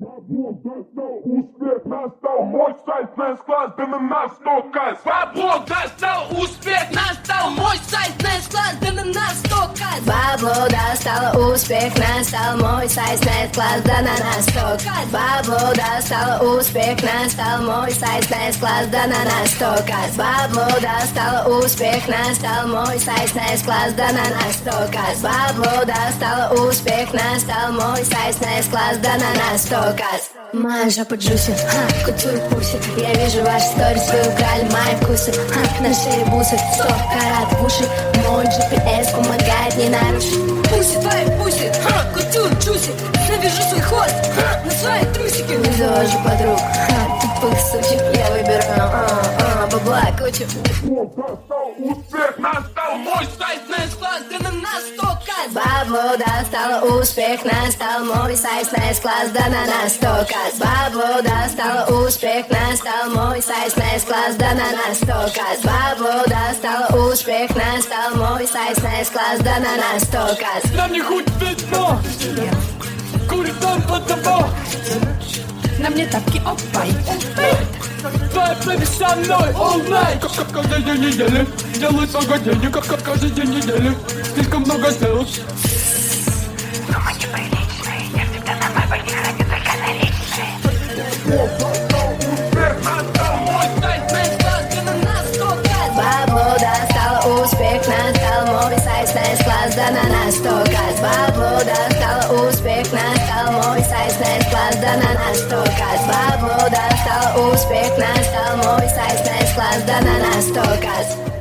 Успех настал, мой сайт класс, да на нас только. Бабло достал, успех настал, мой сайт класс, да на нас только. Бабло достало, успех настал, мой сайт класс, да на нас только. Бабло достало, успех настал, мой сайт класс, да на нас только. Бабло достало, успех настал, мой сайт класс, да на нас только. Бабло достало, успех настал, мой сайт класс, да на нас только. Моя жопа джуси, кутую пуси. Я вижу ваши сторис, вы украли мои вкусы. На шее бусы, 100 карат в уши. Мой GPS помогает не нарушить. Пуси, твои пуси, кутюр, джуси. Завяжу свой хвост на свои трусики. Не завожу подруг, тупых сучек. Я выбираю, бабла кучу. Успех настал, Мой сайт класс, да на нас только. Бабло достало, успех настал, мой сайт класс, да на нас только. Бабло достало, успех настал, мой сайт класс, да на нас только. Бабло достало, успех настал, мой сайт класс, да на нас только. Нам не хоть пятно, курит нам под тобой. На мне тапки опай. Твоя baby со мной all night. Как каждый день недели делаю много денег, как каждый день недели слишком много сделал. Но мы неприличные, я всегда на моей не храню только наличные. успех настал, Мой сайт класс, да на нас только. Бабло достало, успех настал, мой сайт класс, да на нас только. Бабло достало, успех настал, мой сайт класс, да на нас только. Бабло достало, успех настал, мой сайт класс, да на нас только.